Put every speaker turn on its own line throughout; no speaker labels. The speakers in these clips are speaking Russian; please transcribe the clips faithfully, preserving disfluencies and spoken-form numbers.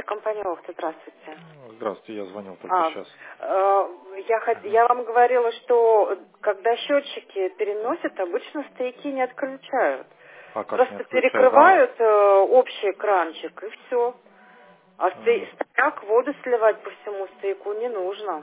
компания Охта, здравствуйте.
Здравствуйте, я звонил только
А,
сейчас.
э, я, хот- я вам говорила, что когда счетчики переносят, обычно стояки не отключают.
А как не
Просто
отключают? А,
перекрывают э, общий экранчик и все. А
э,
сто- стояк воду сливать по всему стояку не нужно.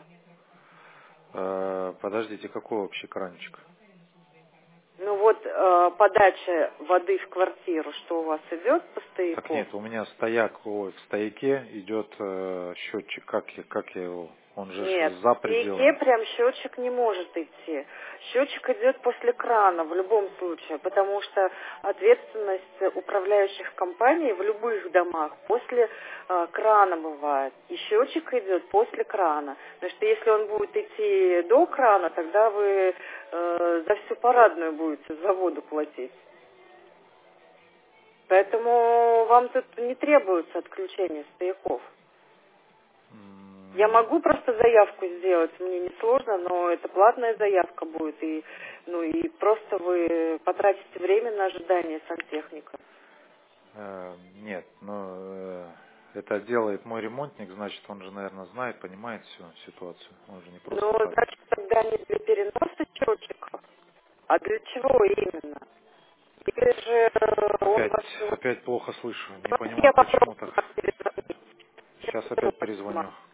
э, подождите, какой общий кранчик?
Ну вот э, подача воды в квартиру, что у вас идет по
Так
стояку?
нет, у меня стояк, ой, в стояке идет э, счетчик, как я, как я его, он же ж
Нет,
за
в стояке
пределами.
прям счетчик не может идти. Счетчик идет после крана в любом случае, потому что ответственность управляющих компаний в любых домах после э, крана бывает. И счетчик идет после крана. Потому что если он будет идти до крана, тогда вы э, за всю парадную будете за воду платить. Поэтому вам тут не требуется отключение стояков. Я
М,
могу просто заявку сделать, мне не сложно, но это платная заявка будет, и, ну, и просто вы потратите время на ожидание сантехника.
э, Нет, но э, это делает мой ремонтник, значит, он же, наверное, знает, понимает всю ситуацию. Он же не
Но,
просто так.
значит, тогда не для переноса счетчиков, а для чего именно? Или же э, он
Опять,
вас... не-
опять плохо слышу, не
Ну, я
понимаю, почему
попробую
так.
вас перезвонить.
Сейчас
Сейчас
опять перезвоню.